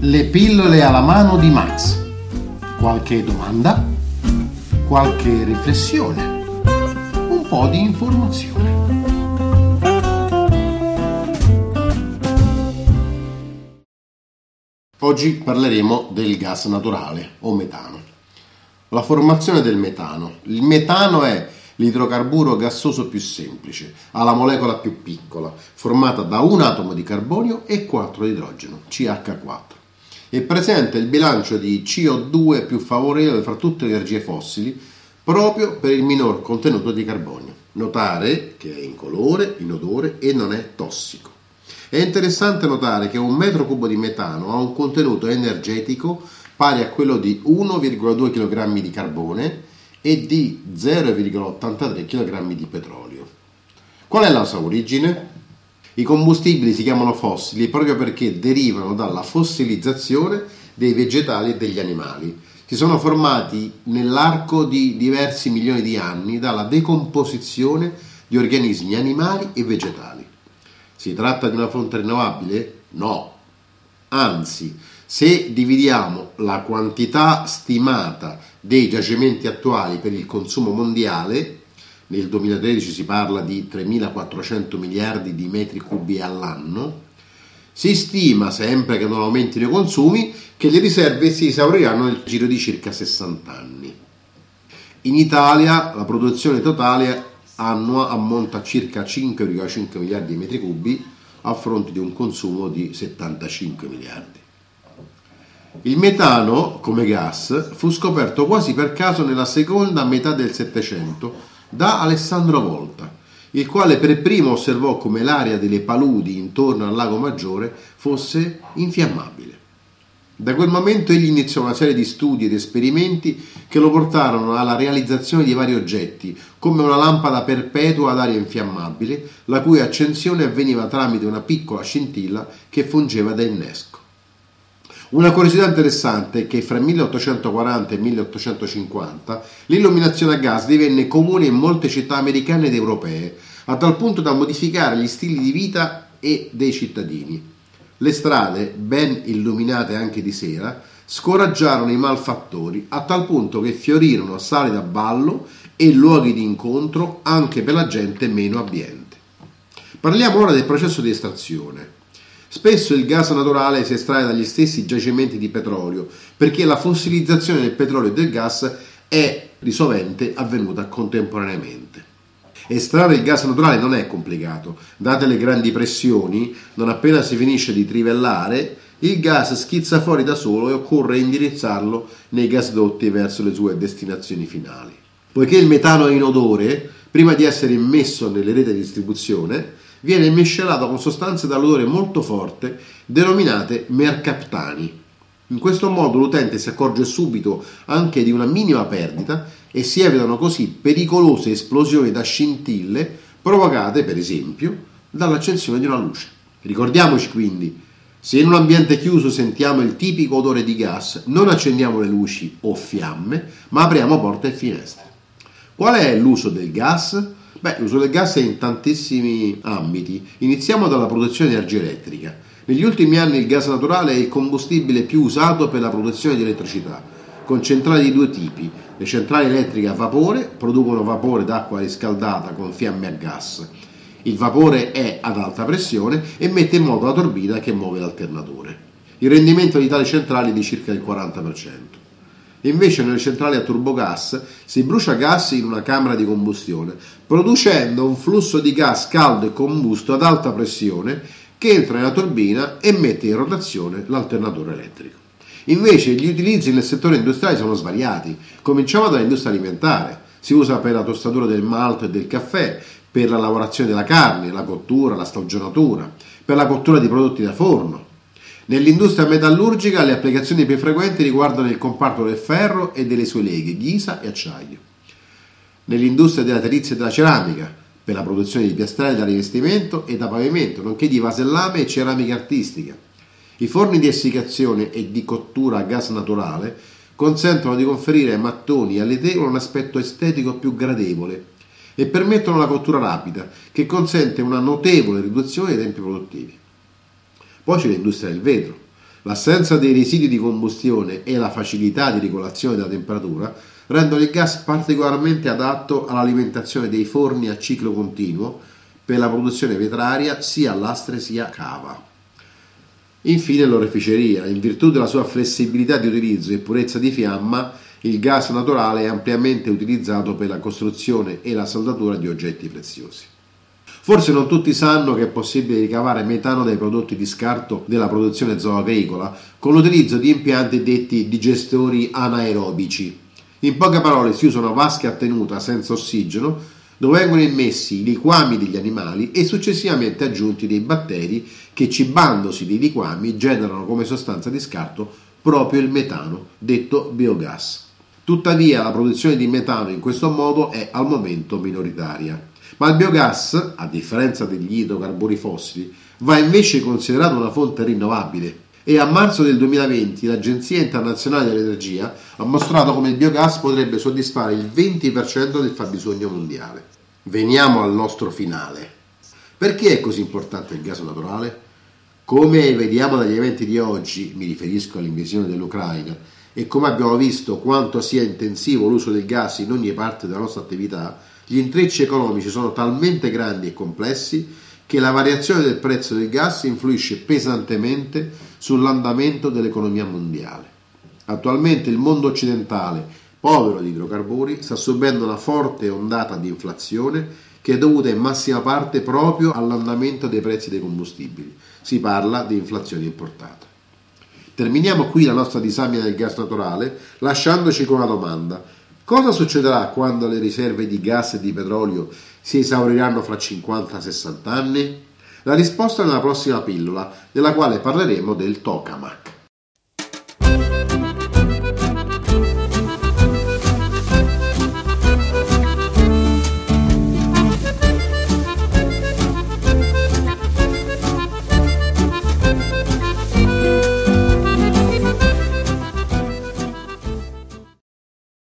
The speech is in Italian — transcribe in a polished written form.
Le pillole alla mano di Max. Qualche domanda? Qualche riflessione? Un po' di informazione. Oggi parleremo del gas naturale o metano. La formazione del metano. Il metano è l'idrocarburo gassoso più semplice, ha la molecola più piccola, formata da un atomo di carbonio e 4 di idrogeno, CH4. E presenta il bilancio di CO2 più favorevole fra tutte le energie fossili, proprio per il minor contenuto di carbonio. Notare che è incolore, inodore e non è tossico. È interessante notare che un metro cubo di metano ha un contenuto energetico pari a quello di 1,2 kg di carbone e di 0,83 kg di petrolio. Qual è la sua origine? I combustibili si chiamano fossili proprio perché derivano dalla fossilizzazione dei vegetali e degli animali. Si sono formati nell'arco di diversi milioni di anni dalla decomposizione di organismi animali e vegetali. Si tratta di una fonte rinnovabile? No. Anzi, se dividiamo la quantità stimata dei giacimenti attuali per il consumo mondiale, nel 2013 si parla di 3.400 miliardi di metri cubi all'anno, si stima, sempre che non aumentino i consumi, che le riserve si esauriranno nel giro di circa 60 anni. In Italia la produzione totale annua ammonta a circa 5,5 miliardi di metri cubi a fronte di un consumo di 75 miliardi. Il metano, come gas, fu scoperto quasi per caso nella seconda metà del Settecento da Alessandro Volta, il quale per primo osservò come l'aria delle paludi intorno al lago Maggiore fosse infiammabile. Da quel momento egli iniziò una serie di studi ed esperimenti che lo portarono alla realizzazione di vari oggetti, come una lampada perpetua ad aria infiammabile, la cui accensione avveniva tramite una piccola scintilla che fungeva da innesco. Una curiosità interessante è che fra 1840 e 1850 l'illuminazione a gas divenne comune in molte città americane ed europee, a tal punto da modificare gli stili di vita e dei cittadini. Le strade, ben illuminate anche di sera, scoraggiarono i malfattori, a tal punto che fiorirono sale da ballo e luoghi di incontro anche per la gente meno abbiente. Parliamo ora del processo di estrazione. Spesso il gas naturale si estrae dagli stessi giacimenti di petrolio, perché la fossilizzazione del petrolio e del gas è di sovente avvenuta contemporaneamente. Estrarre il gas naturale non è complicato, date le grandi pressioni, non appena si finisce di trivellare, il gas schizza fuori da solo e occorre indirizzarlo nei gasdotti verso le sue destinazioni finali. Poiché il metano è inodore, prima di essere immesso nelle reti di distribuzione, viene miscelato con sostanze dall'odore molto forte, denominate mercaptani. In questo modo l'utente si accorge subito anche di una minima perdita e si evitano così pericolose esplosioni da scintille provocate, per esempio, dall'accensione di una luce. Ricordiamoci quindi, se in un ambiente chiuso sentiamo il tipico odore di gas, non accendiamo le luci o fiamme, ma apriamo porte e finestre. Qual è l'uso del gas? L'uso del gas è in tantissimi ambiti. Iniziamo dalla produzione di energia elettrica. Negli ultimi anni il gas naturale è il combustibile più usato per la produzione di elettricità, con centrali di due tipi. Le centrali elettriche a vapore producono vapore d'acqua riscaldata con fiamme a gas. Il vapore è ad alta pressione e mette in moto la turbina che muove l'alternatore. Il rendimento di tali centrali è di circa il 40%. Invece nelle centrali a turbogas si brucia gas in una camera di combustione, producendo un flusso di gas caldo e combusto ad alta pressione che entra nella turbina e mette in rotazione l'alternatore elettrico. Invece gli utilizzi nel settore industriale sono svariati. Cominciamo dall'industria alimentare. Si usa per la tostatura del malto e del caffè, per la lavorazione della carne, la cottura, la stagionatura, per la cottura di prodotti da forno. Nell'industria metallurgica le applicazioni più frequenti riguardano il comparto del ferro e delle sue leghe, ghisa e acciaio. Nell'industria della terzia e della ceramica, per la produzione di piastrelle da rivestimento e da pavimento, nonché di vasellame e ceramica artistica. I forni di essiccazione e di cottura a gas naturale consentono di conferire ai mattoni e alle tegole un aspetto estetico più gradevole e permettono la cottura rapida, che consente una notevole riduzione dei tempi produttivi. Poi c'è l'industria del vetro. L'assenza dei residui di combustione e la facilità di regolazione della temperatura rendono il gas particolarmente adatto all'alimentazione dei forni a ciclo continuo per la produzione vetraria sia a lastre sia a cava. Infine l'oreficeria. In virtù della sua flessibilità di utilizzo e purezza di fiamma, il gas naturale è ampiamente utilizzato per la costruzione e la saldatura di oggetti preziosi. Forse non tutti sanno che è possibile ricavare metano dai prodotti di scarto della produzione zoagricola con l'utilizzo di impianti detti digestori anaerobici. In poche parole si usa una vasca a tenuta senza ossigeno dove vengono immessi i liquami degli animali e successivamente aggiunti dei batteri che, cibandosi dei liquami, generano come sostanza di scarto proprio il metano, detto biogas. Tuttavia la produzione di metano in questo modo è al momento minoritaria. Ma il biogas, a differenza degli idrocarburi fossili, va invece considerato una fonte rinnovabile e a marzo del 2020 l'Agenzia Internazionale dell'Energia ha mostrato come il biogas potrebbe soddisfare il 20% del fabbisogno mondiale. Veniamo al nostro finale. Perché è così importante il gas naturale? Come vediamo dagli eventi di oggi, mi riferisco all'invasione dell'Ucraina, e come abbiamo visto quanto sia intensivo l'uso del gas in ogni parte della nostra attività, gli intrecci economici sono talmente grandi e complessi che la variazione del prezzo del gas influisce pesantemente sull'andamento dell'economia mondiale. Attualmente il mondo occidentale, povero di idrocarburi, sta subendo una forte ondata di inflazione che è dovuta in massima parte proprio all'andamento dei prezzi dei combustibili. Si parla di inflazione importata. Terminiamo qui la nostra disamina del gas naturale lasciandoci con una domanda. Cosa succederà quando le riserve di gas e di petrolio si esauriranno fra 50-60 anni? La risposta è nella prossima pillola, nella quale parleremo del tokamak.